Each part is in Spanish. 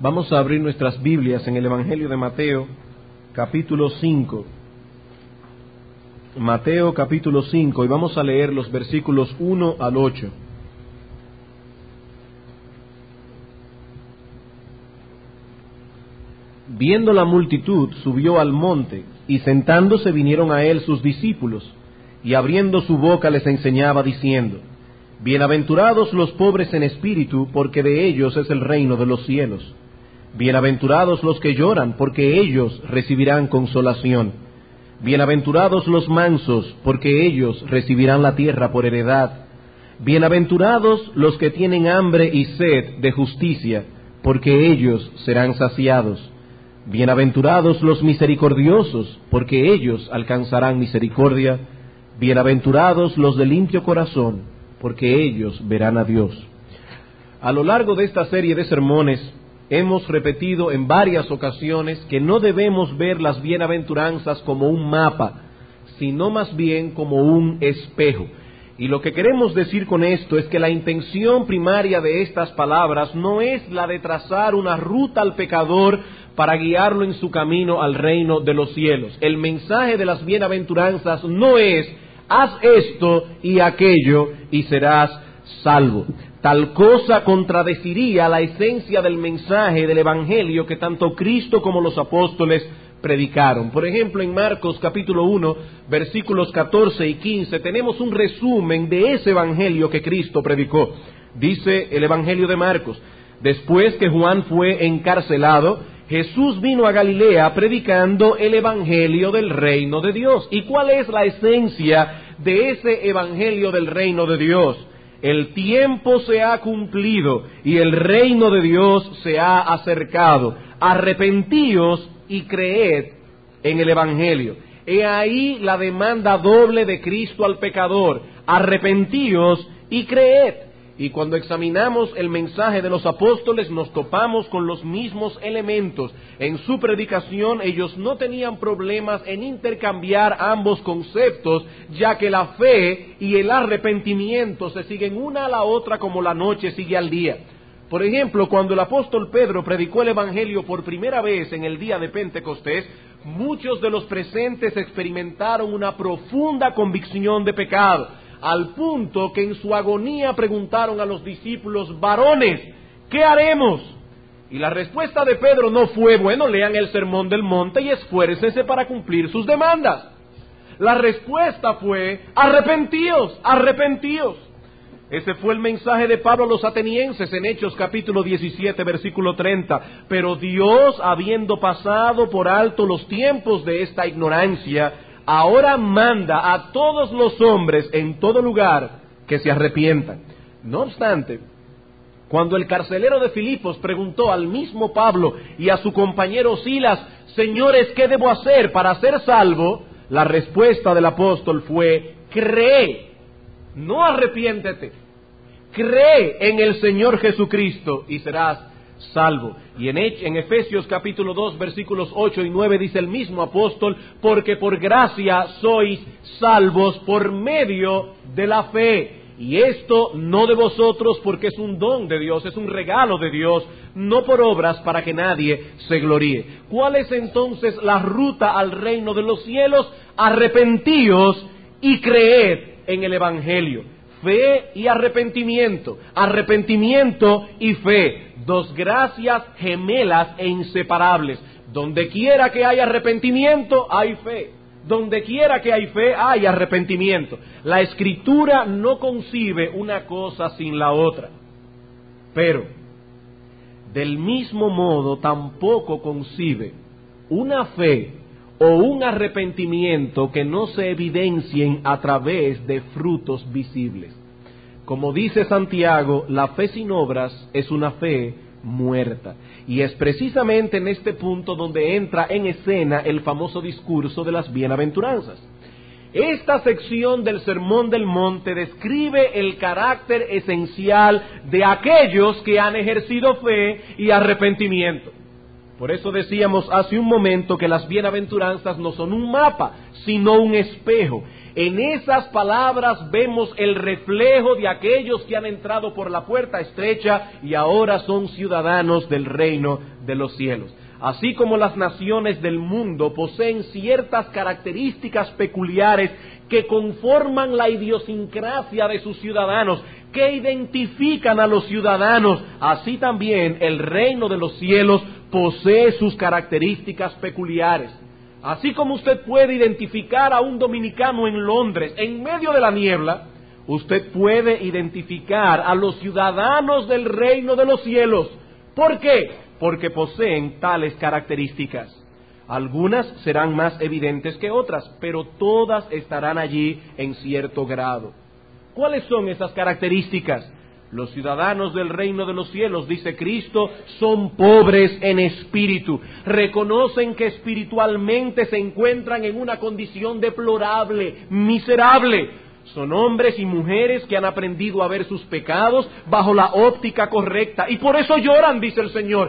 Vamos a abrir nuestras Biblias en el Evangelio de Mateo, capítulo 5. Mateo, capítulo 5, y vamos a leer los versículos 1 al 8. Viendo la multitud, subió al monte, y sentándose vinieron a él sus discípulos, y abriendo su boca les enseñaba diciendo: Bienaventurados los pobres en espíritu, porque de ellos es el reino de los cielos. Bienaventurados los que lloran, porque ellos recibirán consolación. Bienaventurados los mansos, porque ellos recibirán la tierra por heredad. Bienaventurados los que tienen hambre y sed de justicia, porque ellos serán saciados. Bienaventurados los misericordiosos, porque ellos alcanzarán misericordia. Bienaventurados los de limpio corazón, porque ellos verán a Dios. A lo largo de esta serie de sermones, hemos repetido en varias ocasiones que no debemos ver las bienaventuranzas como un mapa, sino más bien como un espejo. Y lo que queremos decir con esto es que la intención primaria de estas palabras no es la de trazar una ruta al pecador para guiarlo en su camino al reino de los cielos. El mensaje de las bienaventuranzas no es: haz esto y aquello y serás salvo. Tal cosa contradeciría la esencia del mensaje del Evangelio que tanto Cristo como los apóstoles predicaron. Por ejemplo, en Marcos capítulo 1, versículos 14 y 15, tenemos un resumen de ese Evangelio que Cristo predicó. Dice el Evangelio de Marcos: después que Juan fue encarcelado, Jesús vino a Galilea predicando el Evangelio del reino de Dios. ¿Y cuál es la esencia de ese Evangelio del reino de Dios? El tiempo se ha cumplido y el reino de Dios se ha acercado. Arrepentíos y creed en el Evangelio. He ahí la demanda doble de Cristo al pecador: arrepentíos y creed. Y cuando examinamos el mensaje de los apóstoles nos topamos con los mismos elementos. En su predicación ellos no tenían problemas en intercambiar ambos conceptos, ya que la fe y el arrepentimiento se siguen una a la otra como la noche sigue al día. Por ejemplo, cuando el apóstol Pedro predicó el Evangelio por primera vez en el día de Pentecostés, muchos de los presentes experimentaron una profunda convicción de pecado, al punto que en su agonía preguntaron a los discípulos: varones, ¿qué haremos? Y la respuesta de Pedro no fue: bueno, lean el Sermón del Monte y esfuércense para cumplir sus demandas. La respuesta fue: arrepentíos, arrepentíos. Ese fue el mensaje de Pablo a los atenienses en Hechos capítulo 17, versículo 30. Pero Dios, habiendo pasado por alto los tiempos de esta ignorancia, ahora manda a todos los hombres en todo lugar que se arrepientan. No obstante, cuando el carcelero de Filipos preguntó al mismo Pablo y a su compañero Silas: señores, ¿qué debo hacer para ser salvo?, la respuesta del apóstol fue: cree, no arrepiéntete. Cree en el Señor Jesucristo y serás salvo. Y en Efesios capítulo 2, versículos 8 y 9 dice el mismo apóstol: porque por gracia sois salvos por medio de la fe. Y esto no de vosotros, porque es un don de Dios, es un regalo de Dios, no por obras para que nadie se gloríe. ¿Cuál es entonces la ruta al reino de los cielos? Arrepentíos y creed en el Evangelio. Fe y arrepentimiento, arrepentimiento y fe, dos gracias gemelas e inseparables. Donde quiera que haya arrepentimiento, hay fe. Donde quiera que hay fe, hay arrepentimiento. La Escritura no concibe una cosa sin la otra. Pero, del mismo modo, tampoco concibe una fe o un arrepentimiento que no se evidencien a través de frutos visibles. Como dice Santiago, la fe sin obras es una fe muerta. Y es precisamente en este punto donde entra en escena el famoso discurso de las bienaventuranzas. Esta sección del Sermón del Monte describe el carácter esencial de aquellos que han ejercido fe y arrepentimiento. Por eso decíamos hace un momento que las bienaventuranzas no son un mapa, sino un espejo. En esas palabras vemos el reflejo de aquellos que han entrado por la puerta estrecha y ahora son ciudadanos del reino de los cielos. Así como las naciones del mundo poseen ciertas características peculiares que conforman la idiosincrasia de sus ciudadanos, que identifican a los ciudadanos, así también el reino de los cielos posee sus características peculiares. Así como usted puede identificar a un dominicano en Londres, en medio de la niebla, usted puede identificar a los ciudadanos del reino de los cielos. ¿Por qué? Porque poseen tales características. Algunas serán más evidentes que otras, pero todas estarán allí en cierto grado. ¿Cuáles son esas características? Los ciudadanos del reino de los cielos, dice Cristo, son pobres en espíritu. Reconocen que espiritualmente se encuentran en una condición deplorable, miserable. Son hombres y mujeres que han aprendido a ver sus pecados bajo la óptica correcta. Y por eso lloran, dice el Señor.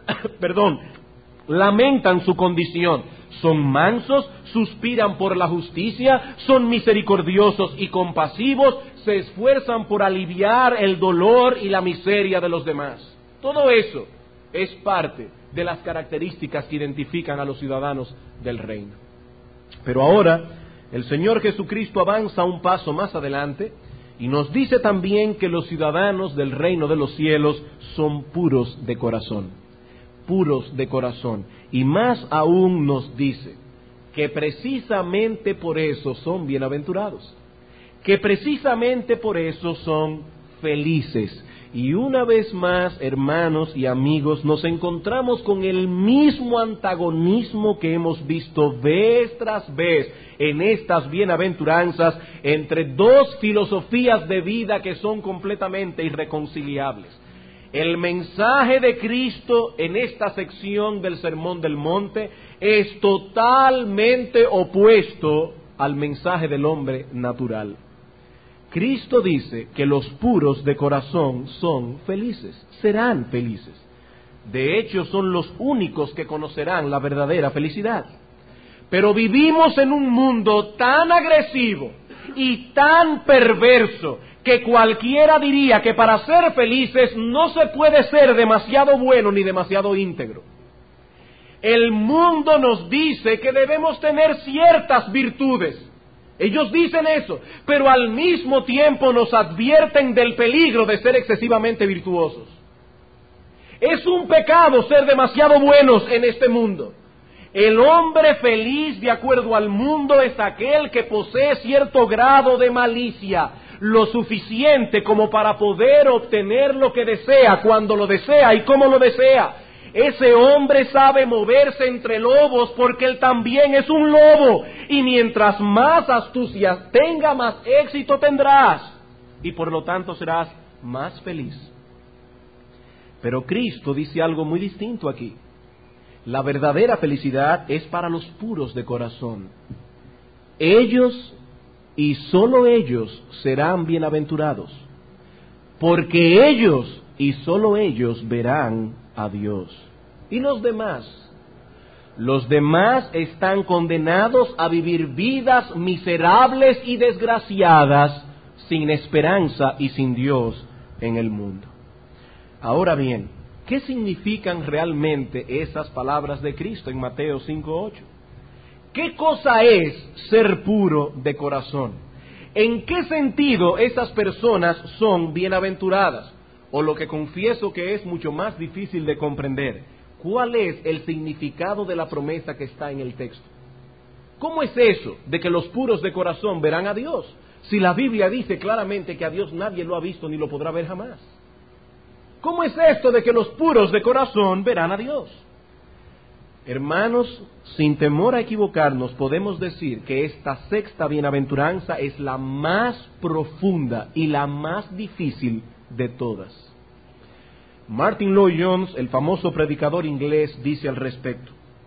Lamentan su condición. Son mansos, suspiran por la justicia, son misericordiosos y compasivos, se esfuerzan por aliviar el dolor y la miseria de los demás. Todo eso es parte de las características que identifican a los ciudadanos del reino. Pero ahora, el Señor Jesucristo avanza un paso más adelante y nos dice también que los ciudadanos del reino de los cielos son puros de corazón. Puros de corazón. Y más aún nos dice que precisamente por eso son bienaventurados, que precisamente por eso son felices. Y una vez más, hermanos y amigos, nos encontramos con el mismo antagonismo que hemos visto vez tras vez en estas bienaventuranzas entre dos filosofías de vida que son completamente irreconciliables. El mensaje de Cristo en esta sección del Sermón del Monte es totalmente opuesto al mensaje del hombre natural. Cristo dice que los puros de corazón son felices, serán felices. De hecho, son los únicos que conocerán la verdadera felicidad. Pero vivimos en un mundo tan agresivo y tan perverso que cualquiera diría que para ser felices no se puede ser demasiado bueno ni demasiado íntegro. El mundo nos dice que debemos tener ciertas virtudes. Ellos dicen eso, pero al mismo tiempo nos advierten del peligro de ser excesivamente virtuosos. Es un pecado ser demasiado buenos en este mundo. El hombre feliz, de acuerdo al mundo, es aquel que posee cierto grado de malicia, lo suficiente como para poder obtener lo que desea, cuando lo desea y cómo lo desea. Ese hombre sabe moverse entre lobos porque él también es un lobo. Y mientras más astucia tenga, más éxito tendrás. Y por lo tanto serás más feliz. Pero Cristo dice algo muy distinto aquí. La verdadera felicidad es para los puros de corazón. Ellos y sólo ellos serán bienaventurados, porque ellos y sólo ellos verán a Dios. ¿Y los demás? Los demás están condenados a vivir vidas miserables y desgraciadas, sin esperanza y sin Dios en el mundo. Ahora bien, ¿qué significan realmente esas palabras de Cristo en Mateo 5:8? ¿Qué cosa es ser puro de corazón? ¿En qué sentido esas personas son bienaventuradas? O lo que confieso que es mucho más difícil de comprender, ¿cuál es el significado de la promesa que está en el texto? ¿Cómo es eso de que los puros de corazón verán a Dios? Si la Biblia dice claramente que a Dios nadie lo ha visto ni lo podrá ver jamás. ¿Cómo es esto de que los puros de corazón verán a Dios? Hermanos, sin temor a equivocarnos, podemos decir que esta sexta bienaventuranza es la más profunda y la más difícil de todas. Martin Lloyd-Jones, el famoso predicador inglés, dice al respecto: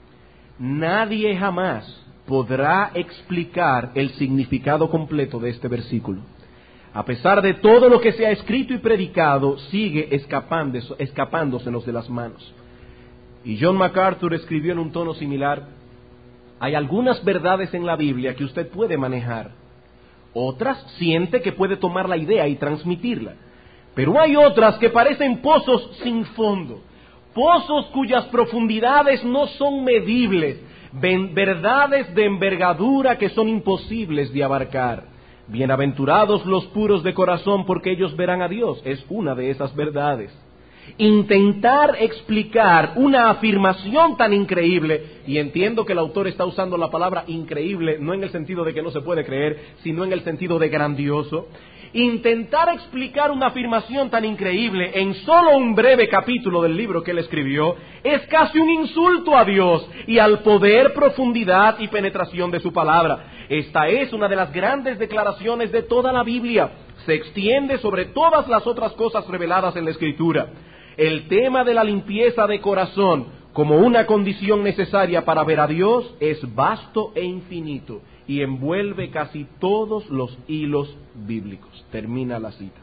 nadie jamás podrá explicar el significado completo de este versículo. A pesar de todo lo que se ha escrito y predicado, sigue escapándosenos de las manos. Y John MacArthur escribió en un tono similar: hay algunas verdades en la Biblia que usted puede manejar, otras siente que puede tomar la idea y transmitirla, pero hay otras que parecen pozos sin fondo, pozos cuyas profundidades no son medibles, verdades de envergadura que son imposibles de abarcar. Bienaventurados los puros de corazón, porque ellos verán a Dios, es una de esas verdades. Intentar explicar una afirmación tan increíble, y entiendo que el autor está usando la palabra increíble no en el sentido de que no se puede creer, sino en el sentido de grandioso. Intentar explicar una afirmación tan increíble en solo un breve capítulo del libro que él escribió es casi un insulto a Dios y al poder, profundidad y penetración de su palabra. Esta es una de las grandes declaraciones de toda la Biblia. Se extiende sobre todas las otras cosas reveladas en la Escritura. El tema de la limpieza de corazón como una condición necesaria para ver a Dios es vasto e infinito y envuelve casi todos los hilos bíblicos. Termina la cita.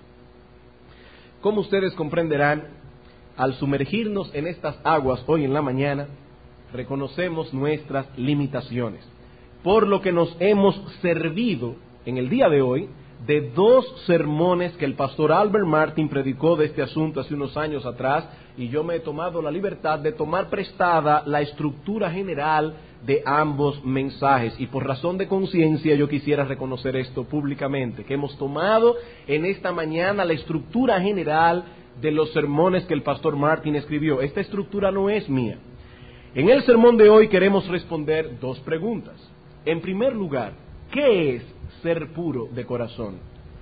Como ustedes comprenderán, al sumergirnos en estas aguas hoy en la mañana, reconocemos nuestras limitaciones, por lo que nos hemos servido en el día de hoy de dos sermones que el pastor Albert Martin predicó de este asunto hace unos años atrás, y yo me he tomado la libertad de tomar prestada la estructura general de ambos mensajes, y por razón de conciencia yo quisiera reconocer esto públicamente, que hemos tomado en esta mañana la estructura general de los sermones que el pastor Martin escribió. Esta estructura no es mía. En el sermón de hoy queremos responder dos preguntas. En primer lugar, ¿qué es ser puro de corazón?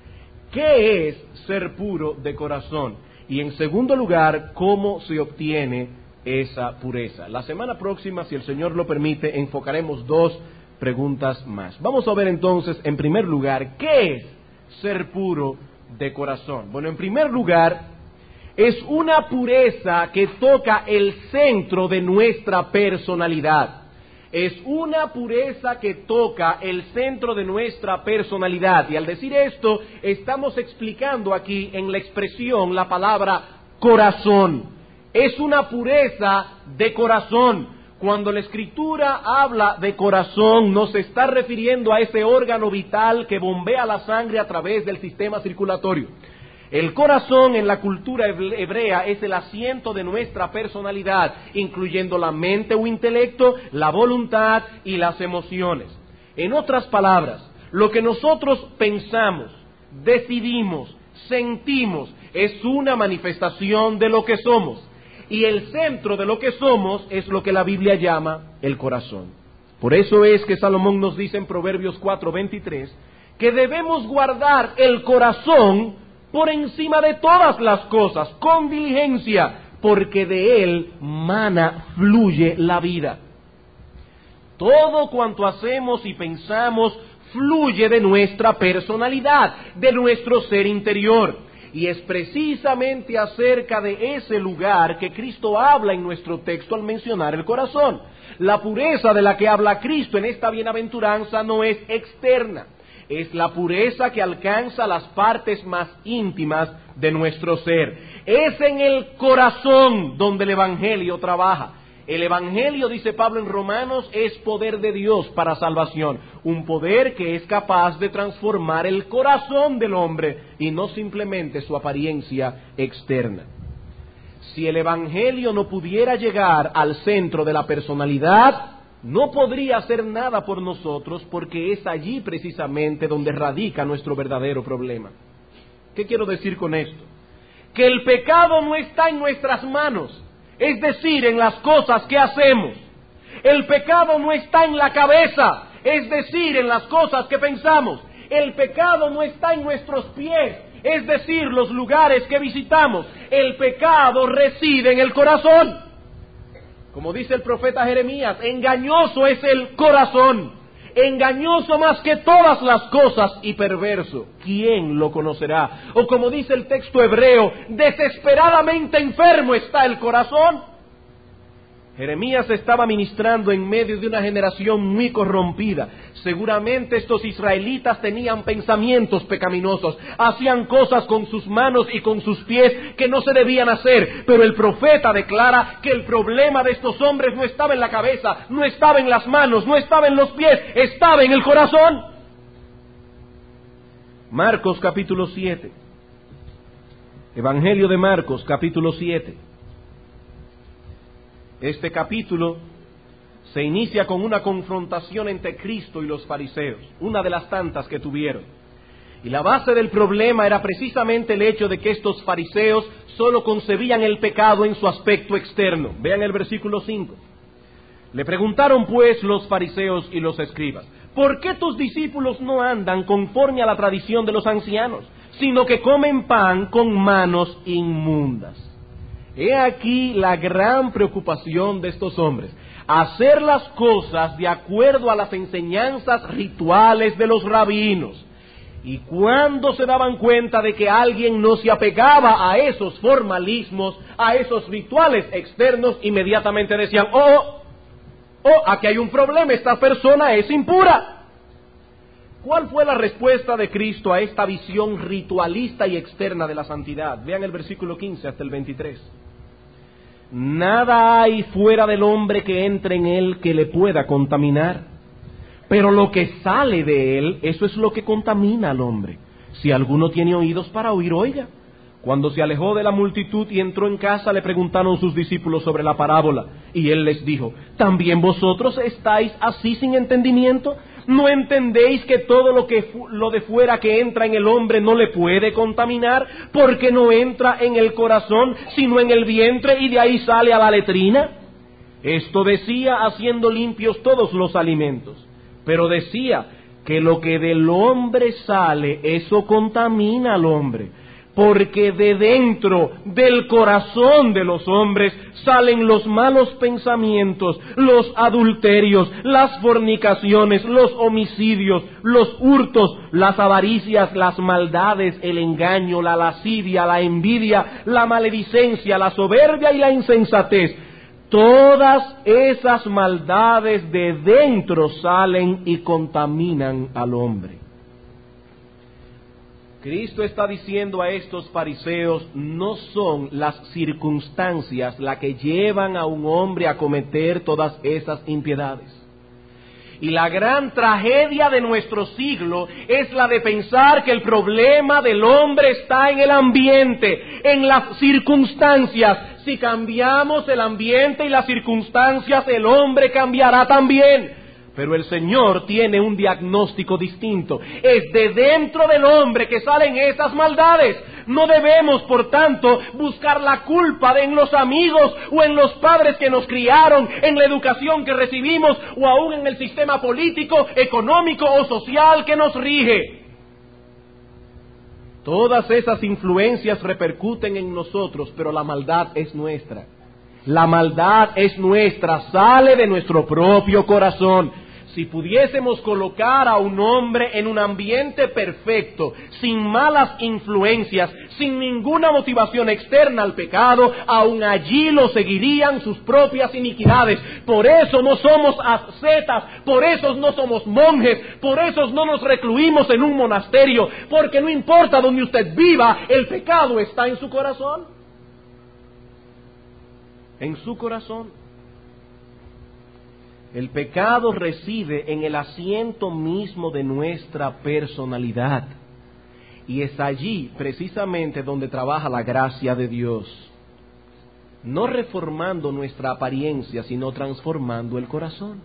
¿Qué es ser puro de corazón? Y en segundo lugar, ¿cómo se obtiene esa pureza? La semana próxima, si el Señor lo permite, enfocaremos dos preguntas más. Vamos a ver entonces, en primer lugar, ¿qué es ser puro de corazón? Bueno, en primer lugar, es una pureza que toca el centro de nuestra personalidad. Es una pureza que toca el centro de nuestra personalidad. Y al decir esto, estamos explicando aquí en la expresión la palabra corazón. Es una pureza de corazón. Cuando la Escritura habla de corazón, no se está refiriendo a ese órgano vital que bombea la sangre a través del sistema circulatorio. El corazón en la cultura hebrea es el asiento de nuestra personalidad, incluyendo la mente o intelecto, la voluntad y las emociones. En otras palabras, lo que nosotros pensamos, decidimos, sentimos, es una manifestación de lo que somos. Y el centro de lo que somos es lo que la Biblia llama el corazón. Por eso es que Salomón nos dice en Proverbios 4:23 que debemos guardar el corazón por encima de todas las cosas, con diligencia, porque de él fluye la vida. Todo cuanto hacemos y pensamos fluye de nuestra personalidad, de nuestro ser interior. Y es precisamente acerca de ese lugar que Cristo habla en nuestro texto al mencionar el corazón. La pureza de la que habla Cristo en esta bienaventuranza no es externa. Es la pureza que alcanza las partes más íntimas de nuestro ser. Es en el corazón donde el Evangelio trabaja. El Evangelio, dice Pablo en Romanos, es poder de Dios para salvación. Un poder que es capaz de transformar el corazón del hombre y no simplemente su apariencia externa. Si el Evangelio no pudiera llegar al centro de la personalidad, no podría hacer nada por nosotros, porque es allí precisamente donde radica nuestro verdadero problema. ¿Qué quiero decir con esto? Que el pecado no está en nuestras manos, es decir, en las cosas que hacemos. El pecado no está en la cabeza, es decir, en las cosas que pensamos. El pecado no está en nuestros pies, es decir, los lugares que visitamos. El pecado reside en el corazón. Como dice el profeta Jeremías, engañoso es el corazón, engañoso más que todas las cosas y perverso. ¿Quién lo conocerá? O como dice el texto hebreo, desesperadamente enfermo está el corazón. Jeremías estaba ministrando en medio de una generación muy corrompida. Seguramente estos israelitas tenían pensamientos pecaminosos, hacían cosas con sus manos y con sus pies que no se debían hacer, pero el profeta declara que el problema de estos hombres no estaba en la cabeza, no estaba en las manos, no estaba en los pies, estaba en el corazón. Marcos capítulo 7. Evangelio de Marcos capítulo 7. Este capítulo se inicia con una confrontación entre Cristo y los fariseos, una de las tantas que tuvieron. Y la base del problema era precisamente el hecho de que estos fariseos solo concebían el pecado en su aspecto externo. Vean el versículo 5. Le preguntaron pues los fariseos y los escribas: ¿por qué tus discípulos no andan conforme a la tradición de los ancianos, sino que comen pan con manos inmundas? He aquí la gran preocupación de estos hombres: hacer las cosas de acuerdo a las enseñanzas rituales de los rabinos. Y cuando se daban cuenta de que alguien no se apegaba a esos formalismos, a esos rituales externos, inmediatamente decían: aquí hay un problema, esta persona es impura. ¿Cuál fue la respuesta de Cristo a esta visión ritualista y externa de la santidad? Vean el versículo 15 hasta el 23. Nada hay fuera del hombre que entre en él que le pueda contaminar, pero lo que sale de él, eso es lo que contamina al hombre. Si alguno tiene oídos para oír, oiga. Cuando se alejó de la multitud y entró en casa, le preguntaron sus discípulos sobre la parábola, y él les dijo: ¿también vosotros estáis así sin entendimiento? ¿No entendéis que todo lo de fuera que entra en el hombre no le puede contaminar, porque no entra en el corazón, sino en el vientre, y de ahí sale a la letrina? Esto decía haciendo limpios todos los alimentos, pero decía que lo que del hombre sale, eso contamina al hombre. Porque de dentro del corazón de los hombres salen los malos pensamientos, los adulterios, las fornicaciones, los homicidios, los hurtos, las avaricias, las maldades, el engaño, la lascivia, la envidia, la maledicencia, la soberbia y la insensatez. Todas esas maldades de dentro salen y contaminan al hombre. Cristo está diciendo a estos fariseos: no son las circunstancias las que llevan a un hombre a cometer todas esas impiedades. Y la gran tragedia de nuestro siglo es la de pensar que el problema del hombre está en el ambiente, en las circunstancias. Si cambiamos el ambiente y las circunstancias, el hombre cambiará también. Pero el Señor tiene un diagnóstico distinto. Es de dentro del hombre que salen esas maldades. No debemos, por tanto, buscar la culpa en los amigos o en los padres que nos criaron, en la educación que recibimos o aún en el sistema político, económico o social que nos rige. Todas esas influencias repercuten en nosotros, pero la maldad es nuestra. La maldad es nuestra, sale de nuestro propio corazón. Si pudiésemos colocar a un hombre en un ambiente perfecto, sin malas influencias, sin ninguna motivación externa al pecado, aún allí lo seguirían sus propias iniquidades. Por eso no somos ascetas, por eso no somos monjes, por eso no nos recluimos en un monasterio, porque no importa donde usted viva, el pecado está en su corazón. En su corazón. El pecado reside en el asiento mismo de nuestra personalidad. Y es allí precisamente donde trabaja la gracia de Dios. No reformando nuestra apariencia, sino transformando el corazón.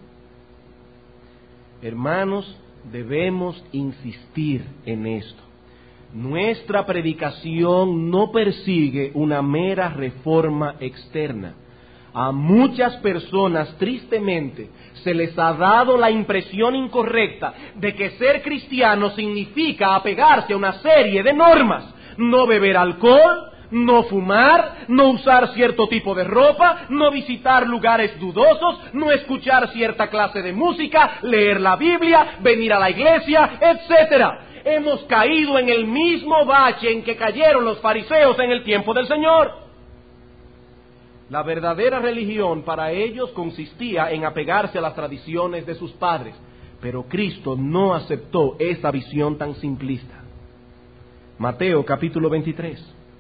Hermanos, debemos insistir en esto. Nuestra predicación no persigue una mera reforma externa. A muchas personas, tristemente, se les ha dado la impresión incorrecta de que ser cristiano significa apegarse a una serie de normas. No beber alcohol, no fumar, no usar cierto tipo de ropa, no visitar lugares dudosos, no escuchar cierta clase de música, leer la Biblia, venir a la iglesia, etcétera. Hemos caído en el mismo bache en que cayeron los fariseos en el tiempo del Señor. La verdadera religión para ellos consistía en apegarse a las tradiciones de sus padres, pero Cristo no aceptó esa visión tan simplista. Mateo capítulo 23.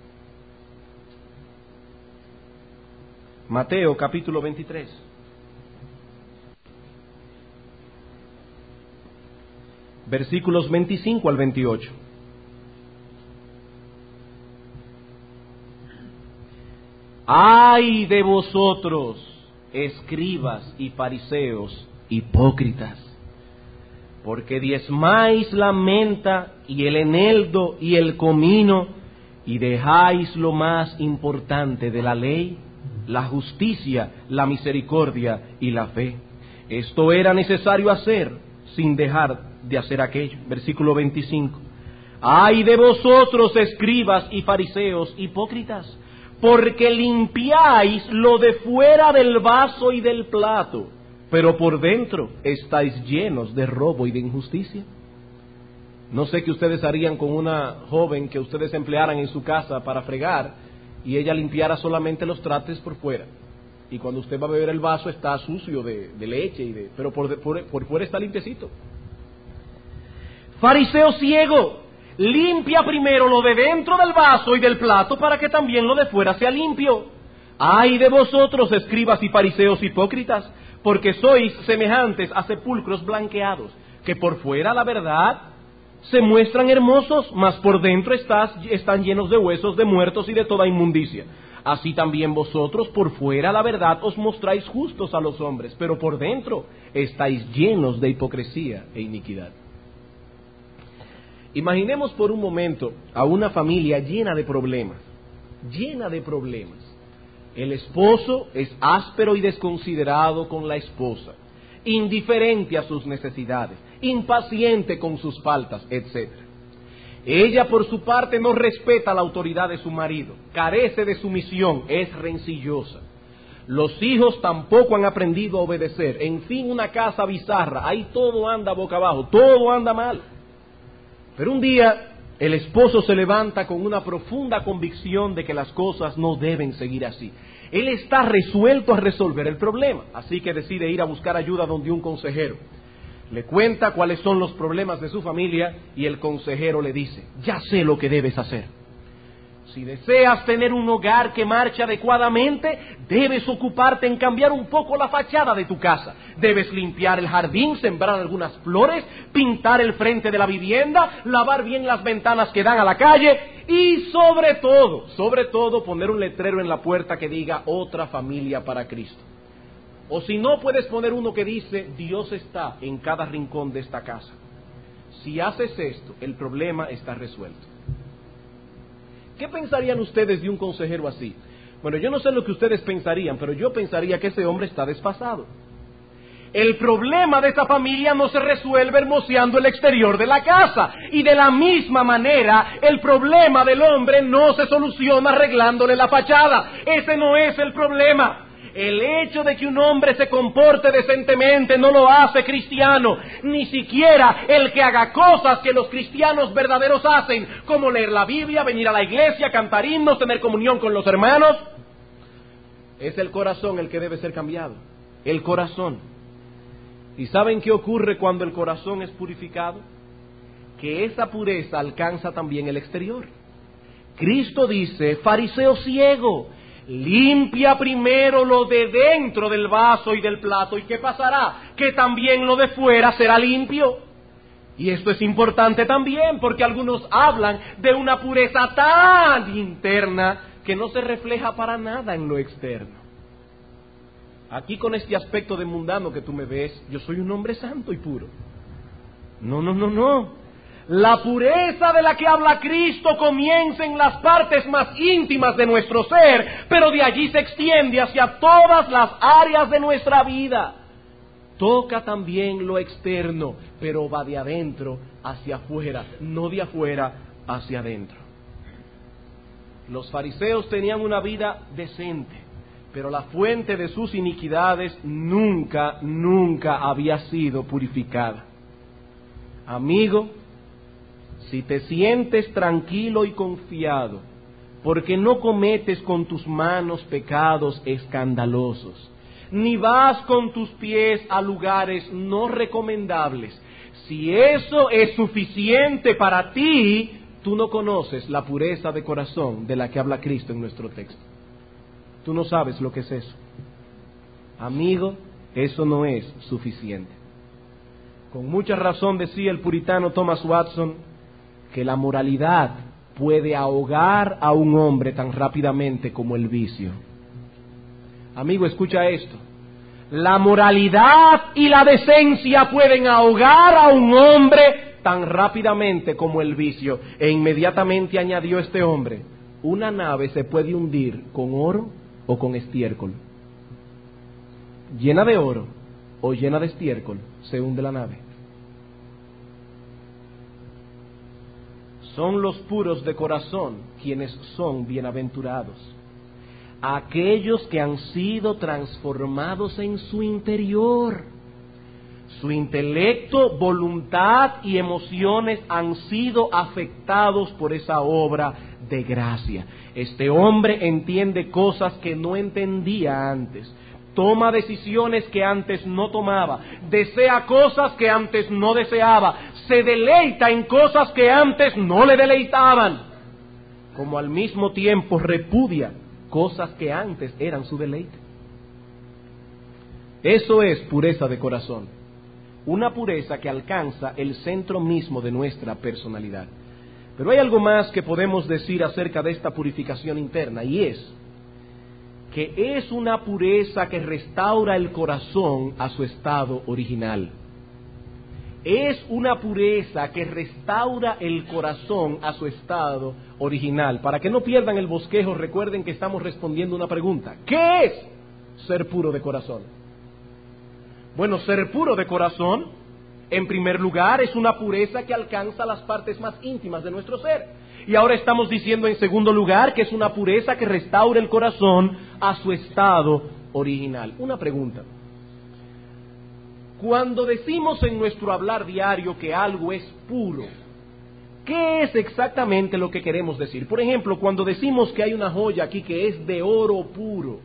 Mateo capítulo 23. Versículos 25 al 28. ¡Ay de vosotros, escribas y fariseos, hipócritas! Porque diezmáis la menta y el eneldo y el comino, y dejáis lo más importante de la ley, la justicia, la misericordia y la fe. Esto era necesario hacer sin dejar de hacer aquello. Versículo 25. ¡Ay de vosotros, escribas y fariseos, hipócritas! Porque limpiáis lo de fuera del vaso y del plato, pero por dentro estáis llenos de robo y de injusticia. No sé qué ustedes harían con una joven que ustedes emplearan en su casa para fregar y ella limpiara solamente los trastes por fuera. Y cuando usted va a beber el vaso está sucio de leche, pero por fuera está limpiecito. Fariseo ciego, limpia primero lo de dentro del vaso y del plato para que también lo de fuera sea limpio. ¡Ay de vosotros, escribas y fariseos hipócritas! Porque sois semejantes a sepulcros blanqueados, que por fuera, la verdad, se muestran hermosos, mas por dentro están llenos de huesos de muertos y de toda inmundicia. Así también vosotros, por fuera, la verdad, os mostráis justos a los hombres, pero por dentro estáis llenos de hipocresía e iniquidad. Imaginemos por un momento a una familia llena de problemas, El esposo es áspero y desconsiderado con la esposa, indiferente a sus necesidades, impaciente con sus faltas, etc. Ella, por su parte, no respeta la autoridad de su marido, carece de sumisión, es rencillosa. Los hijos tampoco han aprendido a obedecer. En fin, una casa bizarra, ahí todo anda boca abajo, todo anda mal. Pero un día el esposo se levanta con una profunda convicción de que las cosas no deben seguir así. Él está resuelto a resolver el problema, así que decide ir a buscar ayuda donde un consejero. Le cuenta cuáles son los problemas de su familia y el consejero le dice: ya sé lo que debes hacer. Si deseas tener un hogar que marche adecuadamente, debes ocuparte en cambiar un poco la fachada de tu casa. Debes limpiar el jardín, sembrar algunas flores, pintar el frente de la vivienda, lavar bien las ventanas que dan a la calle y sobre todo, poner un letrero en la puerta que diga otra familia para Cristo. O si no, puedes poner uno que dice: Dios está en cada rincón de esta casa. Si haces esto, el problema está resuelto. ¿Qué pensarían ustedes de un consejero así? Bueno, yo no sé lo que ustedes pensarían, pero yo pensaría que ese hombre está desfasado. El problema de esta familia no se resuelve hermoseando el exterior de la casa. Y de la misma manera, el problema del hombre no se soluciona arreglándole la fachada. Ese no es el problema. El hecho de que un hombre se comporte decentemente no lo hace cristiano. Ni siquiera el que haga cosas que los cristianos verdaderos hacen, como leer la Biblia, venir a la iglesia, cantar himnos, tener comunión con los hermanos. Es el corazón el que debe ser cambiado. El corazón. ¿Y saben qué ocurre cuando el corazón es purificado? Que esa pureza alcanza también el exterior. Cristo dice: fariseo ciego, limpia primero lo de dentro del vaso y del plato, ¿y qué pasará? Que también lo de fuera será limpio. Y esto es importante también, porque algunos hablan de una pureza tan interna que no se refleja para nada en lo externo. Aquí, con este aspecto de mundano que tú me ves, yo soy un hombre santo y puro. No. La pureza de la que habla Cristo comienza en las partes más íntimas de nuestro ser, pero de allí se extiende hacia todas las áreas de nuestra vida. Toca también lo externo, pero va de adentro hacia afuera, no de afuera hacia adentro. Los fariseos tenían una vida decente, pero la fuente de sus iniquidades nunca había sido purificada. Amigo, si te sientes tranquilo y confiado, porque no cometes con tus manos pecados escandalosos, ni vas con tus pies a lugares no recomendables. Si eso es suficiente para ti, tú no conoces la pureza de corazón de la que habla Cristo en nuestro texto. Tú no sabes lo que es eso. Amigo, eso no es suficiente. Con mucha razón decía el puritano Thomas Watson que la moralidad puede ahogar a un hombre tan rápidamente como el vicio. Amigo, escucha esto. La moralidad y la decencia pueden ahogar a un hombre tan rápidamente como el vicio. E inmediatamente añadió este hombre: una nave se puede hundir con oro o con estiércol. Llena de oro o llena de estiércol, se hunde la nave. Son los puros de corazón quienes son bienaventurados, aquellos que han sido transformados en su interior. Su intelecto, voluntad y emociones han sido afectados por esa obra de gracia. Este hombre entiende cosas que no entendía antes, toma decisiones que antes no tomaba, desea cosas que antes no deseaba, se deleita en cosas que antes no le deleitaban, como al mismo tiempo repudia cosas que antes eran su deleite. Eso es pureza de corazón, una pureza que alcanza el centro mismo de nuestra personalidad. Pero hay algo más que podemos decir acerca de esta purificación interna, y es que es una pureza que restaura el corazón a su estado original. Es una pureza que restaura el corazón a su estado original. Para que no pierdan el bosquejo, recuerden que estamos respondiendo una pregunta. ¿Qué es ser puro de corazón? Bueno, ser puro de corazón, en primer lugar, es una pureza que alcanza las partes más íntimas de nuestro ser. Y ahora estamos diciendo en segundo lugar que es una pureza que restaura el corazón a su estado original. Una pregunta. Cuando decimos en nuestro hablar diario que algo es puro, ¿qué es exactamente lo que queremos decir? Por ejemplo, cuando decimos que hay una joya aquí que es de oro puro,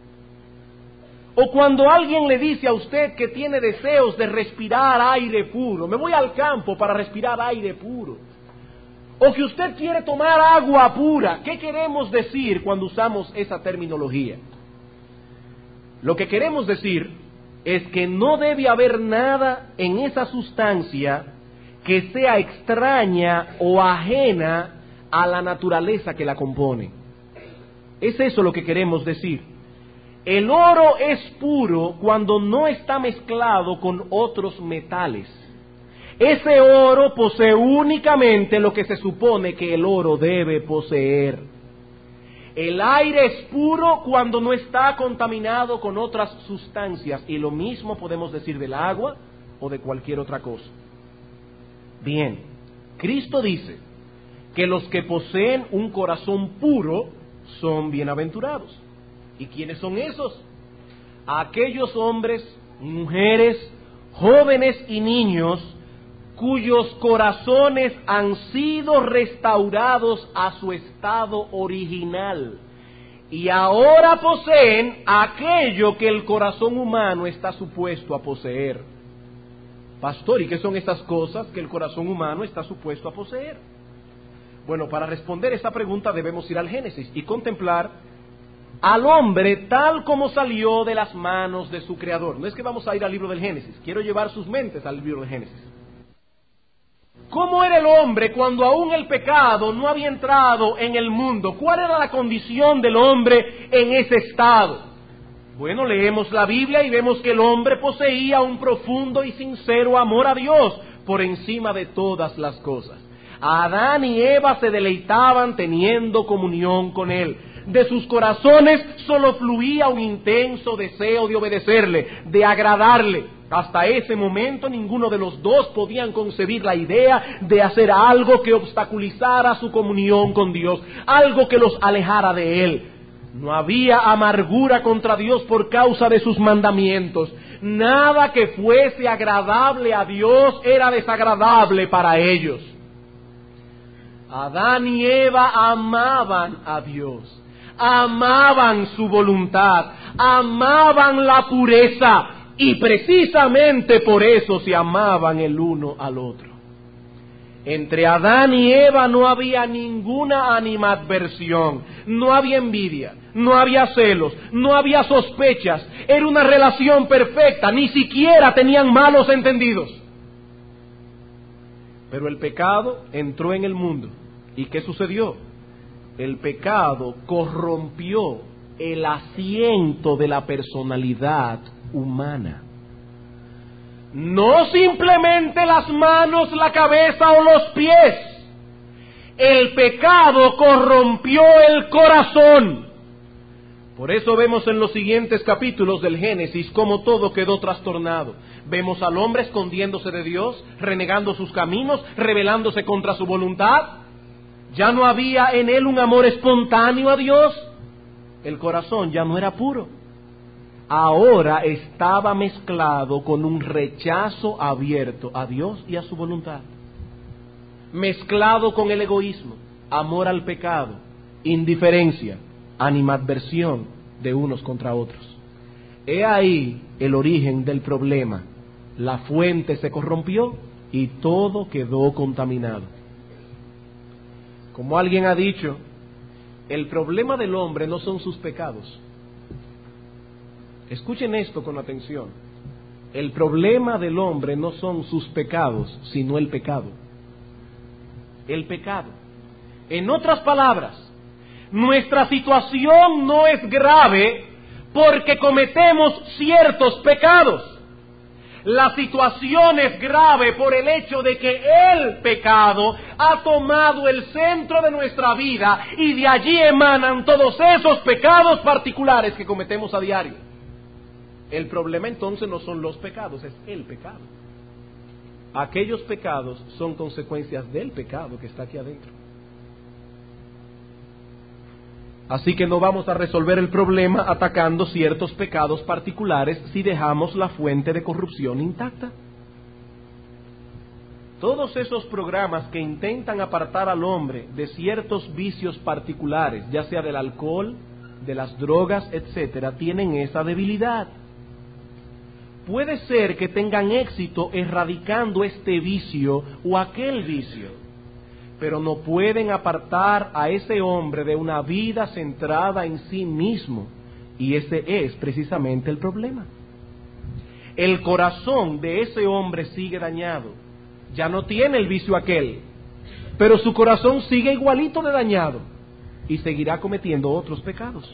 o cuando alguien le dice a usted que tiene deseos de respirar aire puro, me voy al campo para respirar aire puro, o que usted quiere tomar agua pura, ¿qué queremos decir cuando usamos esa terminología? Lo que queremos decir es que no debe haber nada en esa sustancia que sea extraña o ajena a la naturaleza que la compone. Es eso lo que queremos decir. El oro es puro cuando no está mezclado con otros metales. Ese oro posee únicamente lo que se supone que el oro debe poseer. El aire es puro cuando no está contaminado con otras sustancias, y lo mismo podemos decir del agua o de cualquier otra cosa. Bien, Cristo dice que los que poseen un corazón puro son bienaventurados. ¿Y quiénes son esos? Aquellos hombres, mujeres, jóvenes y niños cuyos corazones han sido restaurados a su estado original y ahora poseen aquello que el corazón humano está supuesto a poseer. Pastor, ¿y qué son esas cosas que el corazón humano está supuesto a poseer? Bueno, para responder esa pregunta debemos ir al Génesis y contemplar al hombre tal como salió de las manos de su Creador. No es que vamos a ir al libro del Génesis, quiero llevar sus mentes al libro del Génesis. ¿Cómo era el hombre cuando aún el pecado no había entrado en el mundo? ¿Cuál era la condición del hombre en ese estado? Bueno, leemos la Biblia y vemos que el hombre poseía un profundo y sincero amor a Dios por encima de todas las cosas. Adán y Eva se deleitaban teniendo comunión con Él. De sus corazones solo fluía un intenso deseo de obedecerle, de agradarle. Hasta ese momento ninguno de los dos podían concebir la idea de hacer algo que obstaculizara su comunión con Dios, algo que los alejara de Él. No había amargura contra Dios por causa de sus mandamientos. Nada que fuese agradable a Dios era desagradable para ellos. Adán y Eva amaban a Dios, amaban su voluntad, amaban la pureza, y precisamente por eso se amaban el uno al otro. Entre Adán y Eva no había ninguna animadversión, no había envidia, no había celos, no había sospechas, era una relación perfecta, ni siquiera tenían malos entendidos. Pero el pecado entró en el mundo, ¿y qué sucedió? El pecado corrompió el asiento de la personalidad humana. No simplemente las manos, la cabeza o los pies. El pecado corrompió el corazón. Por eso vemos en los siguientes capítulos del Génesis cómo todo quedó trastornado. Vemos al hombre escondiéndose de Dios, renegando sus caminos, rebelándose contra su voluntad. Ya no había en él un amor espontáneo a Dios. El corazón ya no era puro. Ahora estaba mezclado con un rechazo abierto a Dios y a su voluntad. Mezclado con el egoísmo, amor al pecado, indiferencia, animadversión de unos contra otros. He ahí el origen del problema. La fuente se corrompió y todo quedó contaminado. Como alguien ha dicho, el problema del hombre no son sus pecados. Escuchen esto con atención. El problema del hombre no son sus pecados, sino el pecado. El pecado. En otras palabras, nuestra situación no es grave porque cometemos ciertos pecados. La situación es grave por el hecho de que el pecado ha tomado el centro de nuestra vida y de allí emanan todos esos pecados particulares que cometemos a diario. El problema entonces no son los pecados, es el pecado. Aquellos pecados son consecuencias del pecado que está aquí adentro. Así que no vamos a resolver el problema atacando ciertos pecados particulares si dejamos la fuente de corrupción intacta. Todos esos programas que intentan apartar al hombre de ciertos vicios particulares, ya sea del alcohol, de las drogas, etcétera, tienen esa debilidad. Puede ser que tengan éxito erradicando este vicio o aquel vicio, pero no pueden apartar a ese hombre de una vida centrada en sí mismo, y ese es precisamente el problema. El corazón de ese hombre sigue dañado, ya no tiene el vicio aquel, pero su corazón sigue igualito de dañado y seguirá cometiendo otros pecados.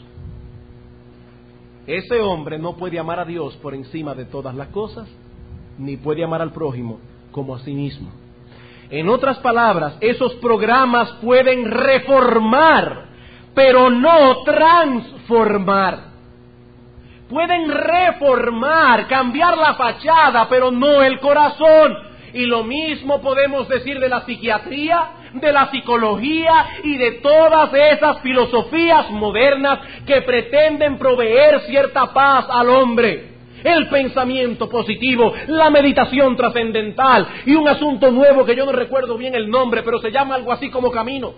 Ese hombre no puede amar a Dios por encima de todas las cosas, ni puede amar al prójimo como a sí mismo. En otras palabras, esos programas pueden reformar, pero no transformar. Pueden reformar, cambiar la fachada, pero no el corazón. Y lo mismo podemos decir de la psiquiatría, de la psicología y de todas esas filosofías modernas que pretenden proveer cierta paz al hombre. El pensamiento positivo, la meditación trascendental y un asunto nuevo que yo no recuerdo bien el nombre, pero se llama algo así como camino.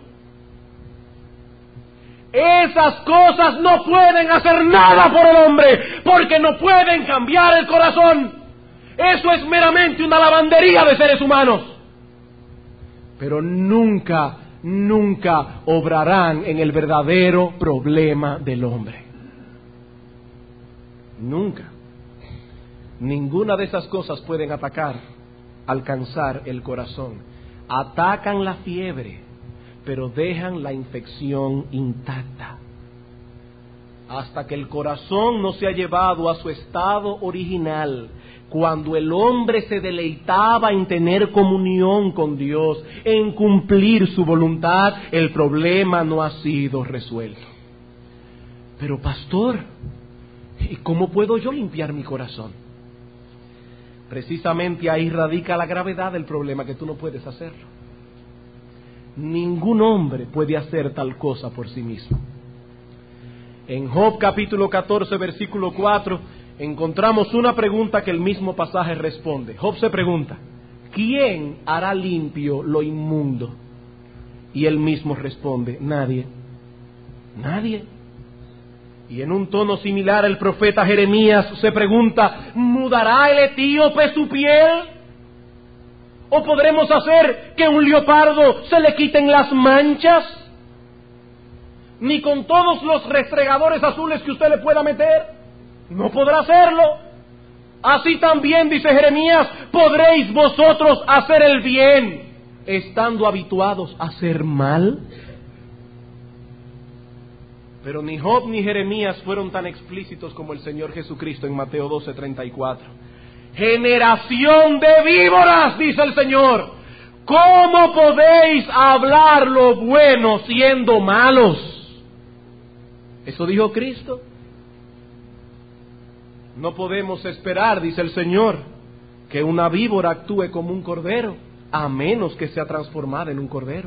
Esas cosas no pueden hacer nada por el hombre porque no pueden cambiar el corazón. Eso es meramente una lavandería de seres humanos. Pero nunca obrarán en el verdadero problema del hombre. Nunca. Ninguna de esas cosas pueden alcanzar el corazón. Atacan la fiebre, pero dejan la infección intacta. Hasta que el corazón no se ha llevado a su estado original, cuando el hombre se deleitaba en tener comunión con Dios, en cumplir su voluntad, el problema no ha sido resuelto. Pero pastor, ¿y cómo puedo yo limpiar mi corazón? Precisamente ahí radica la gravedad del problema, que tú no puedes hacerlo. Ningún hombre puede hacer tal cosa por sí mismo. En Job capítulo 14, versículo 4, encontramos una pregunta que el mismo pasaje responde. Job se pregunta, ¿quién hará limpio lo inmundo? Y él mismo responde: nadie, nadie. Y en un tono similar el profeta Jeremías se pregunta: ¿mudará el etíope su piel? ¿O podremos hacer que un leopardo se le quiten las manchas? Ni con todos los restregadores azules que usted le pueda meter, no podrá hacerlo. Así también, dice Jeremías, podréis vosotros hacer el bien, estando habituados a hacer mal. Pero ni Job ni Jeremías fueron tan explícitos como el Señor Jesucristo en Mateo 12:34. Generación de víboras, dice el Señor, ¿cómo podéis hablar lo bueno siendo malos? Eso dijo Cristo. No podemos esperar, dice el Señor, que una víbora actúe como un cordero, a menos que sea transformada en un cordero.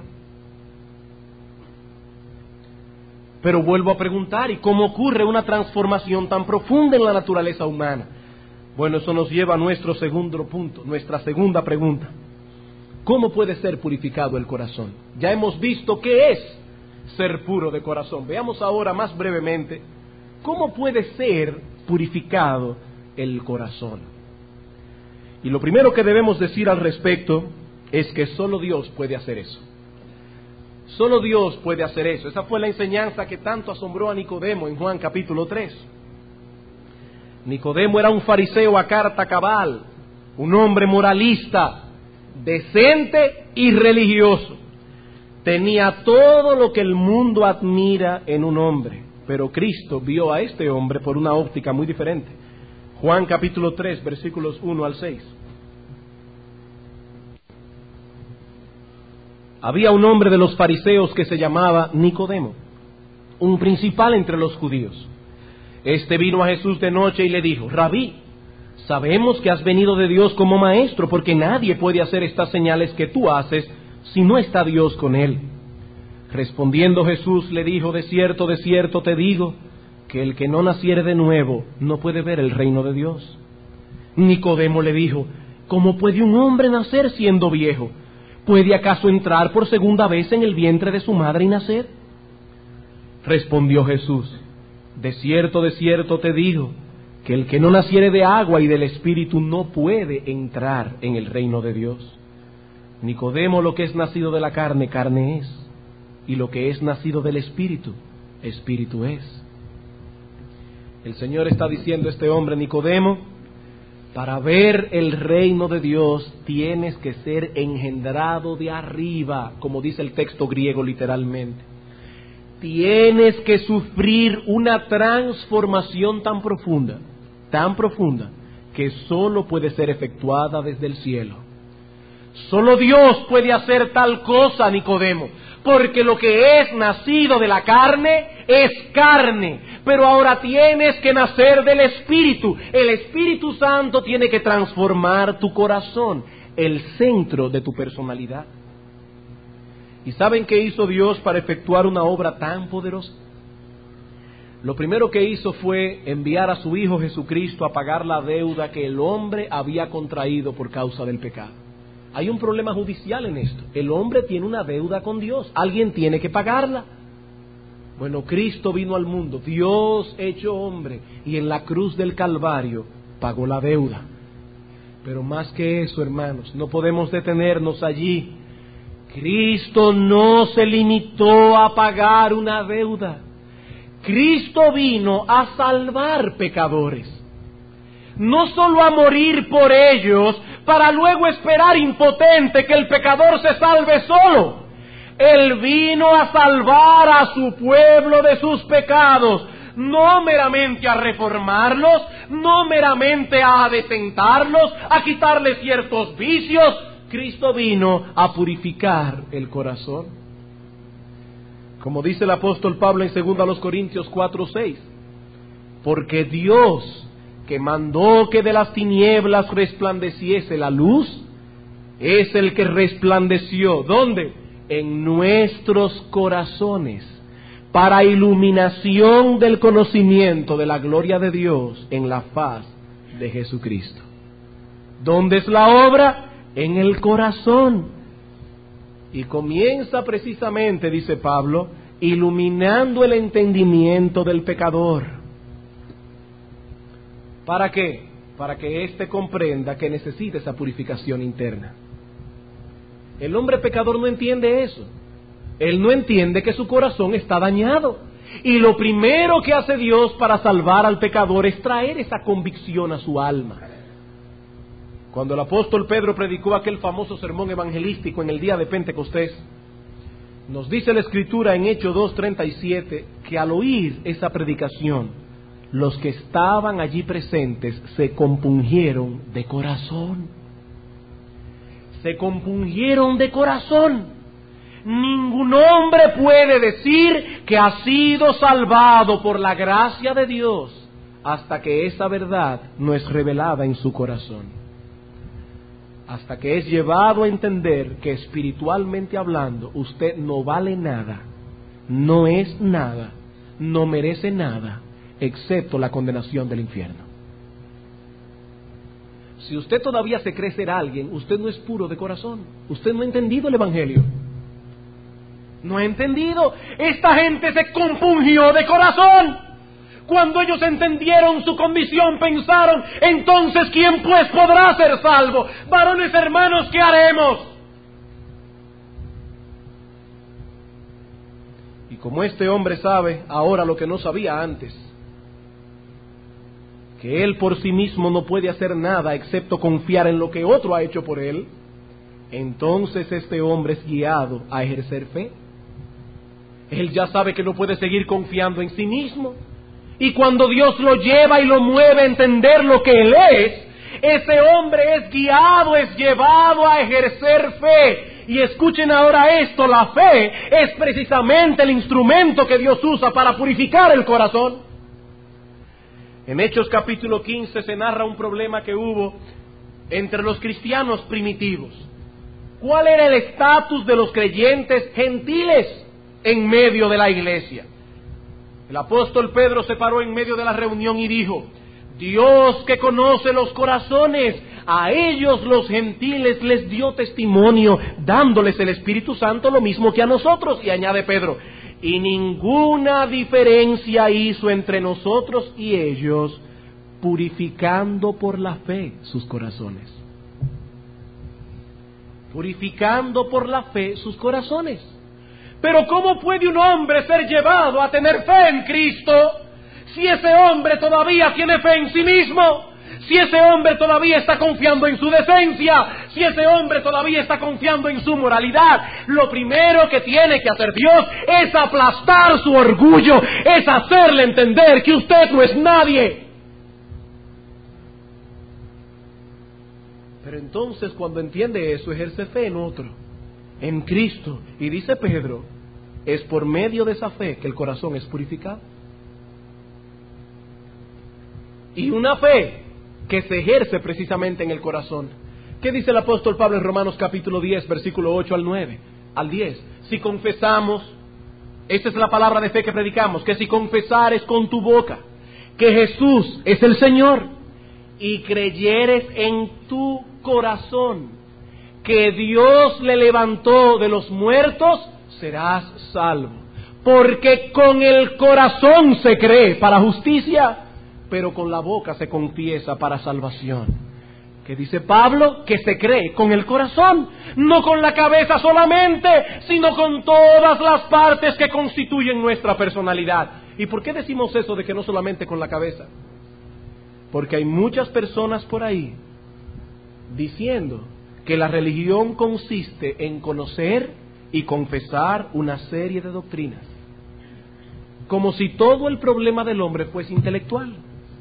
Pero vuelvo a preguntar: ¿y cómo ocurre una transformación tan profunda en la naturaleza humana? Bueno, eso nos lleva a nuestro segundo punto, nuestra segunda pregunta. ¿Cómo puede ser purificado el corazón? Ya hemos visto qué es ser puro de corazón. Veamos ahora más brevemente cómo puede ser purificado el corazón. Y lo primero que debemos decir al respecto es que solo Dios puede hacer eso. Solo Dios puede hacer eso. Esa fue la enseñanza que tanto asombró a Nicodemo en Juan capítulo 3. Nicodemo era un fariseo a carta cabal, un hombre moralista, decente y religioso. Tenía todo lo que el mundo admira en un hombre, pero Cristo vio a este hombre por una óptica muy diferente. Juan capítulo 3, versículos 1 al 6. Había un hombre de los fariseos que se llamaba Nicodemo, un principal entre los judíos. Este vino a Jesús de noche y le dijo: Rabí, sabemos que has venido de Dios como maestro, porque nadie puede hacer estas señales que tú haces si no está Dios con él. Respondiendo Jesús le dijo: de cierto te digo, que el que no naciere de nuevo no puede ver el reino de Dios. Nicodemo le dijo: ¿cómo puede un hombre nacer siendo viejo? ¿Puede acaso entrar por segunda vez en el vientre de su madre y nacer? Respondió Jesús: de cierto te digo, que el que no naciere de agua y del Espíritu no puede entrar en el reino de Dios. Nicodemo, lo que es nacido de la carne, carne es, y lo que es nacido del Espíritu, Espíritu es. El Señor está diciendo a este hombre: Nicodemo, para ver el reino de Dios tienes que ser engendrado de arriba, como dice el texto griego literalmente. Tienes que sufrir una transformación tan profunda, que solo puede ser efectuada desde el cielo. Solo Dios puede hacer tal cosa, Nicodemo, porque lo que es nacido de la carne es carne, pero ahora tienes que nacer del Espíritu. El Espíritu Santo tiene que transformar tu corazón, el centro de tu personalidad. ¿Y saben qué hizo Dios para efectuar una obra tan poderosa? Lo primero que hizo fue enviar a su Hijo Jesucristo a pagar la deuda que el hombre había contraído por causa del pecado. Hay un problema judicial en esto. El hombre tiene una deuda con Dios. Alguien tiene que pagarla. Bueno, Cristo vino al mundo, Dios hecho hombre, y en la cruz del Calvario pagó la deuda. Pero más que eso, hermanos, no podemos detenernos allí. Cristo no se limitó a pagar una deuda. Cristo vino a salvar pecadores. No solo a morir por ellos, para luego esperar impotente que el pecador se salve solo. Él vino a salvar a su pueblo de sus pecados, no meramente a reformarlos, no meramente a detentarlos, a quitarles ciertos vicios. Cristo vino a purificar el corazón. Como dice el apóstol Pablo en 2 Corintios 4:6, porque Dios, que mandó que de las tinieblas resplandeciese la luz, es el que resplandeció, ¿dónde? En nuestros corazones, para iluminación del conocimiento de la gloria de Dios en la faz de Jesucristo. ¿Dónde es la obra? En el corazón. Y comienza precisamente, dice Pablo, iluminando el entendimiento del pecador. ¿Para qué? Para que éste comprenda que necesita esa purificación interna. El hombre pecador no entiende eso. Él no entiende que su corazón está dañado. Y lo primero que hace Dios para salvar al pecador es traer esa convicción a su alma. Cuando el apóstol Pedro predicó aquel famoso sermón evangelístico en el día de Pentecostés, nos dice la Escritura en Hechos 2:37 que al oír esa predicación, los que estaban allí presentes se compungieron de corazón. Se compungieron de corazón. Ningún hombre puede decir que ha sido salvado por la gracia de Dios hasta que esa verdad no es revelada en su corazón. Hasta que es llevado a entender que espiritualmente hablando usted no vale nada, no es nada, no merece nada, excepto la condenación del infierno. Si usted todavía se cree ser alguien, usted no es puro de corazón. Usted no ha entendido el Evangelio. No ha entendido. Esta gente se compungió de corazón. Cuando ellos entendieron su condición, pensaron, entonces, ¿quién pues podrá ser salvo? Varones hermanos, ¿qué haremos? Y como este hombre sabe ahora lo que no sabía antes, que él por sí mismo no puede hacer nada excepto confiar en lo que otro ha hecho por él, entonces este hombre es guiado a ejercer fe. Él ya sabe que no puede seguir confiando en sí mismo. Y cuando Dios lo lleva y lo mueve a entender lo que Él es, ese hombre es guiado, es llevado a ejercer fe. Y escuchen ahora esto, la fe es precisamente el instrumento que Dios usa para purificar el corazón. En Hechos capítulo 15 se narra un problema que hubo entre los cristianos primitivos. ¿Cuál era el estatus de los creyentes gentiles en medio de la iglesia? El apóstol Pedro se paró en medio de la reunión y dijo: Dios que conoce los corazones, a ellos los gentiles les dio testimonio, dándoles el Espíritu Santo lo mismo que a nosotros. Y añade Pedro: y ninguna diferencia hizo entre nosotros y ellos, purificando por la fe sus corazones. Purificando por la fe sus corazones. Pero ¿cómo puede un hombre ser llevado a tener fe en Cristo si ese hombre todavía tiene fe en sí mismo? Si ese hombre todavía está confiando en su decencia, si ese hombre todavía está confiando en su moralidad, lo primero que tiene que hacer Dios es aplastar su orgullo, es hacerle entender que usted no es nadie. Pero entonces cuando entiende eso, ejerce fe en otro, en Cristo. Y dice Pedro, es por medio de esa fe que el corazón es purificado. Y una fe que se ejerce precisamente en el corazón. ¿Qué dice el apóstol Pablo en Romanos capítulo 10, versículo 8 al 9, al 10? Si confesamos, esta es la palabra de fe que predicamos, que si confesares con tu boca que Jesús es el Señor y creyeres en tu corazón que Dios le levantó de los muertos, serás salvo. Porque con el corazón se cree para justicia, pero con la boca se confiesa para salvación. ¿Qué dice Pablo? Que se cree con el corazón, no con la cabeza solamente, sino con todas las partes que constituyen nuestra personalidad. ¿Y por qué decimos eso de que no solamente con la cabeza? Porque hay muchas personas por ahí diciendo que la religión consiste en conocer y confesar una serie de doctrinas, como si todo el problema del hombre fuese intelectual.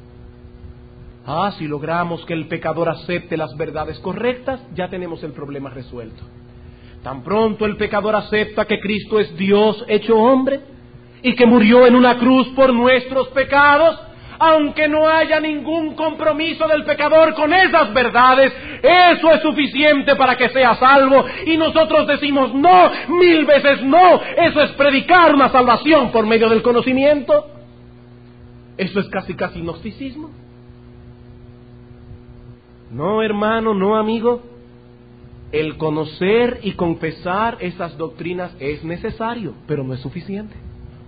Si logramos que el pecador acepte las verdades correctas, ya tenemos el problema resuelto. Tan pronto el pecador acepta que Cristo es Dios hecho hombre y que murió en una cruz por nuestros pecados, aunque no haya ningún compromiso del pecador con esas verdades, eso es suficiente para que sea salvo. Y nosotros decimos no, 1000 veces no. Eso es predicar una salvación por medio del conocimiento. Eso es casi gnosticismo. No, hermano, no, amigo. El conocer y confesar esas doctrinas es necesario, pero no es suficiente.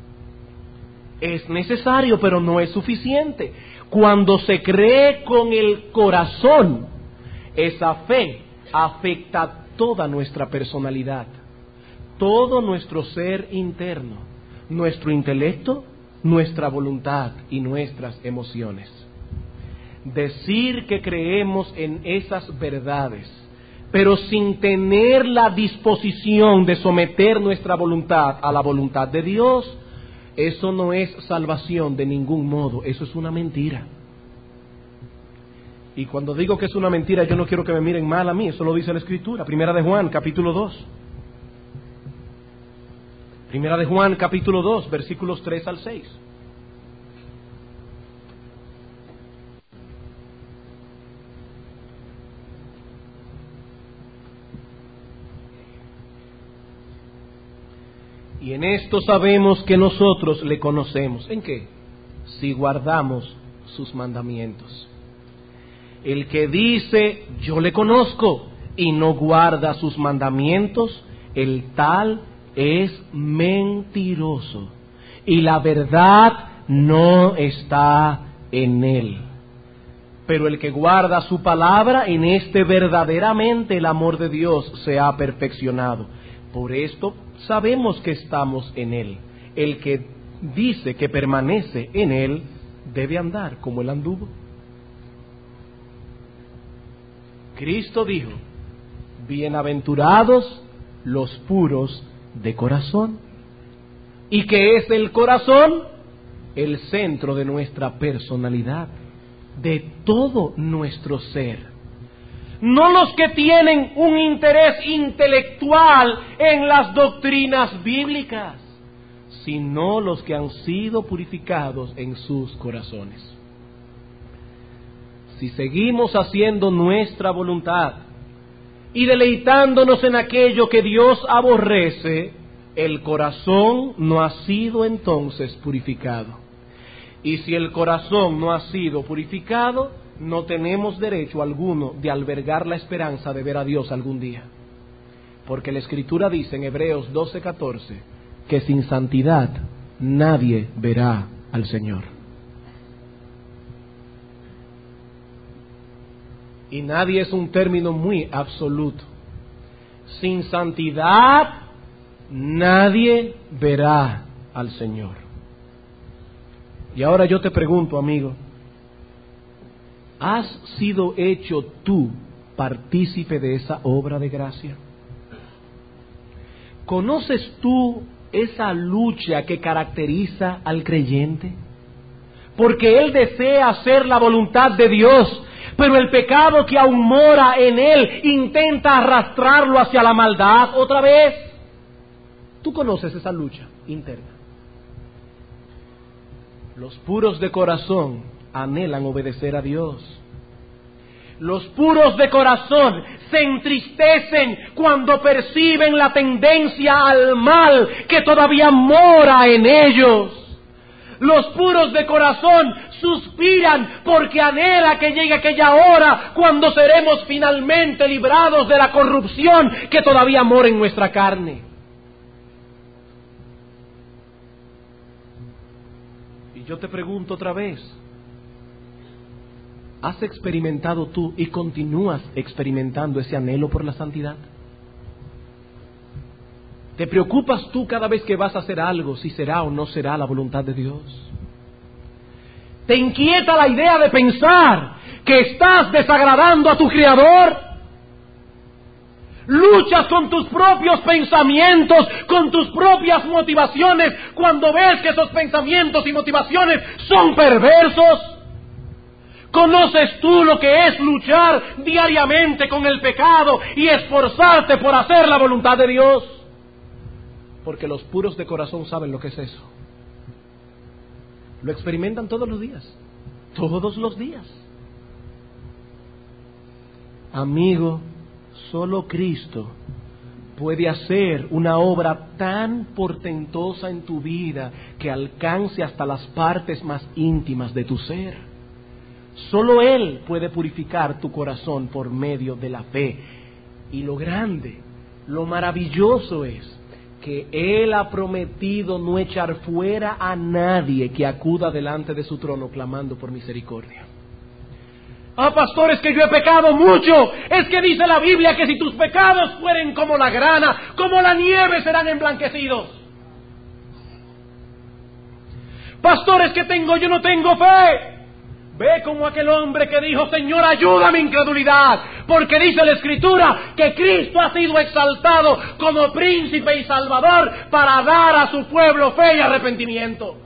Es necesario, pero no es suficiente. Cuando se cree con el corazón, esa fe afecta toda nuestra personalidad, todo nuestro ser interno, nuestro intelecto, nuestra voluntad y nuestras emociones. Decir que creemos en esas verdades, pero sin tener la disposición de someter nuestra voluntad a la voluntad de Dios, eso no es salvación de ningún modo, eso es una mentira. Y cuando digo que es una mentira, yo no quiero que me miren mal a mí, eso lo dice la Escritura. Primera de Juan, capítulo 2. Primera de Juan, capítulo 2, versículos 3 al 6. Y en esto sabemos que nosotros le conocemos. ¿En qué? Si guardamos sus mandamientos. El que dice, yo le conozco, y no guarda sus mandamientos, el tal es mentiroso, y la verdad no está en él. Pero el que guarda su palabra, en este verdaderamente el amor de Dios se ha perfeccionado. Por esto sabemos que estamos en él. El que dice que permanece en él, debe andar como él anduvo. Cristo dijo, bienaventurados los puros de corazón. ¿Y qué es el corazón? El centro de nuestra personalidad, de todo nuestro ser. No los que tienen un interés intelectual en las doctrinas bíblicas, sino los que han sido purificados en sus corazones. Si seguimos haciendo nuestra voluntad y deleitándonos en aquello que Dios aborrece, el corazón no ha sido entonces purificado. Y si el corazón no ha sido purificado, no tenemos derecho alguno de albergar la esperanza de ver a Dios algún día. Porque la Escritura dice en Hebreos 12:14 que sin santidad nadie verá al Señor. Y nadie es un término muy absoluto. Sin santidad nadie verá al Señor. Y ahora yo te pregunto, amigo, ¿has sido hecho tú partícipe de esa obra de gracia? ¿Conoces tú esa lucha que caracteriza al creyente? Porque él desea hacer la voluntad de Dios, pero el pecado que aún mora en él intenta arrastrarlo hacia la maldad otra vez. Tú conoces esa lucha interna. Los puros de corazón anhelan obedecer a Dios. Los puros de corazón se entristecen cuando perciben la tendencia al mal que todavía mora en ellos. Los puros de corazón suspiran porque anhela que llegue aquella hora cuando seremos finalmente librados de la corrupción que todavía mora en nuestra carne. Y yo te pregunto otra vez, ¿has experimentado tú y continúas experimentando ese anhelo por la santidad? ¿Te preocupas tú cada vez que vas a hacer algo si será o no será la voluntad de Dios? ¿Te inquieta la idea de pensar que estás desagradando a tu Creador? ¿Luchas con tus propios pensamientos, con tus propias motivaciones, cuando ves que esos pensamientos y motivaciones son perversos? ¿Conoces tú lo que es luchar diariamente con el pecado y esforzarte por hacer la voluntad de Dios? Porque los puros de corazón saben lo que es eso. Lo experimentan todos los días. Todos los días. Amigo, solo Cristo puede hacer una obra tan portentosa en tu vida que alcance hasta las partes más íntimas de tu ser. Solo Él puede purificar tu corazón por medio de la fe. Y lo grande, lo maravilloso es que Él ha prometido no echar fuera a nadie que acuda delante de su trono clamando por misericordia. Ah, pastor, es que yo he pecado mucho. Es que dice la Biblia que si tus pecados fueren como la grana, como la nieve, serán emblanquecidos. Pastor, es que yo no tengo fe. Ve como aquel hombre que dijo, Señor, ayuda a mi incredulidad, porque dice la Escritura que Cristo ha sido exaltado como príncipe y salvador para dar a su pueblo fe y arrepentimiento.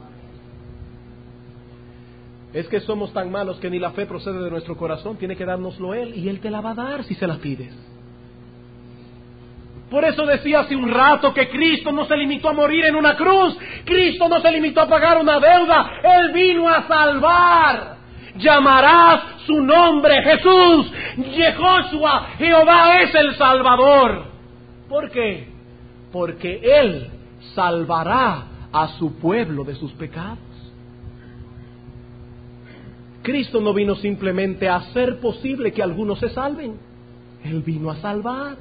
Es que somos tan malos que ni la fe procede de nuestro corazón, tiene que dárnoslo Él, y Él te la va a dar si se la pides. Por eso decía hace un rato que Cristo no se limitó a morir en una cruz, Cristo no se limitó a pagar una deuda, Él vino a salvar. Llamarás su nombre Jesús, Yehoshua, Jehová es el Salvador. ¿Por qué? Porque Él salvará a su pueblo de sus pecados. Cristo no vino simplemente a hacer posible que algunos se salven, Él vino a salvar.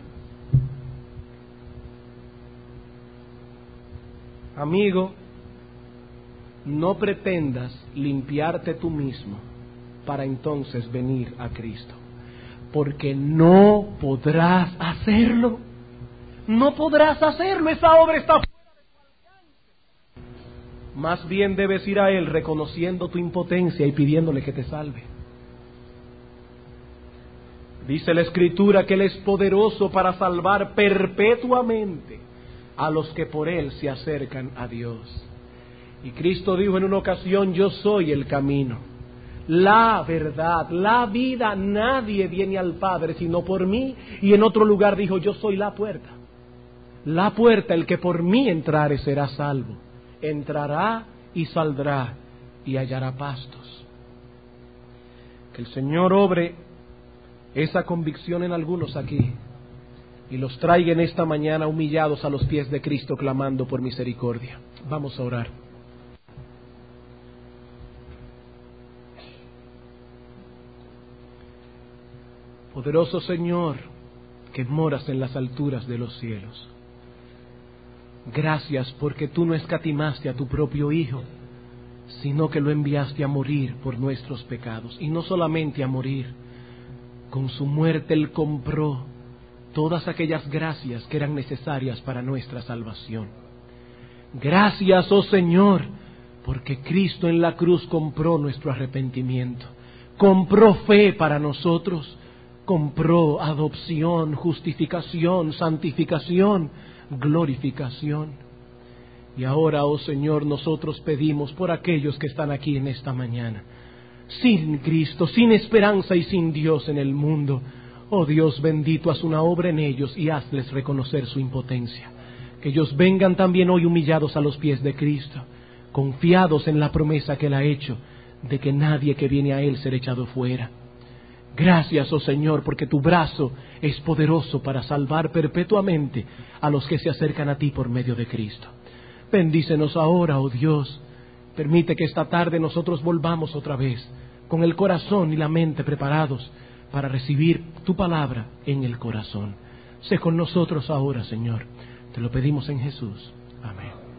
Amigo, no pretendas limpiarte tú mismo para entonces venir a Cristo, porque no podrás hacerlo. No podrás hacerlo, esa obra está fuera de tu alcance. Más bien debes ir a Él reconociendo tu impotencia y pidiéndole que te salve. Dice la Escritura que Él es poderoso para salvar perpetuamente a los que por Él se acercan a Dios. Y Cristo dijo en una ocasión, yo soy el camino, la verdad, la vida, nadie viene al Padre sino por mí. Y en otro lugar dijo, yo soy la puerta. La puerta, el que por mí entrare será salvo. Entrará y saldrá y hallará pastos. Que el Señor obre esa convicción en algunos aquí y los traiga en esta mañana humillados a los pies de Cristo clamando por misericordia. Vamos a orar. Poderoso Señor, que moras en las alturas de los cielos, gracias porque tú no escatimaste a tu propio Hijo, sino que lo enviaste a morir por nuestros pecados. Y no solamente a morir, con su muerte Él compró todas aquellas gracias que eran necesarias para nuestra salvación. Gracias, oh Señor, porque Cristo en la cruz compró nuestro arrepentimiento, compró fe para nosotros, compró adopción, justificación, santificación, glorificación. Y ahora, oh Señor, nosotros pedimos por aquellos que están aquí en esta mañana, sin Cristo, sin esperanza y sin Dios en el mundo. Oh Dios bendito, haz una obra en ellos y hazles reconocer su impotencia. Que ellos vengan también hoy humillados a los pies de Cristo, confiados en la promesa que Él ha hecho, de que nadie que viene a Él será echado fuera. Gracias, oh Señor, porque tu brazo es poderoso para salvar perpetuamente a los que se acercan a ti por medio de Cristo. Bendícenos ahora, oh Dios. Permite que esta tarde nosotros volvamos otra vez, con el corazón y la mente preparados para recibir tu palabra en el corazón. Sé con nosotros ahora, Señor. Te lo pedimos en Jesús. Amén.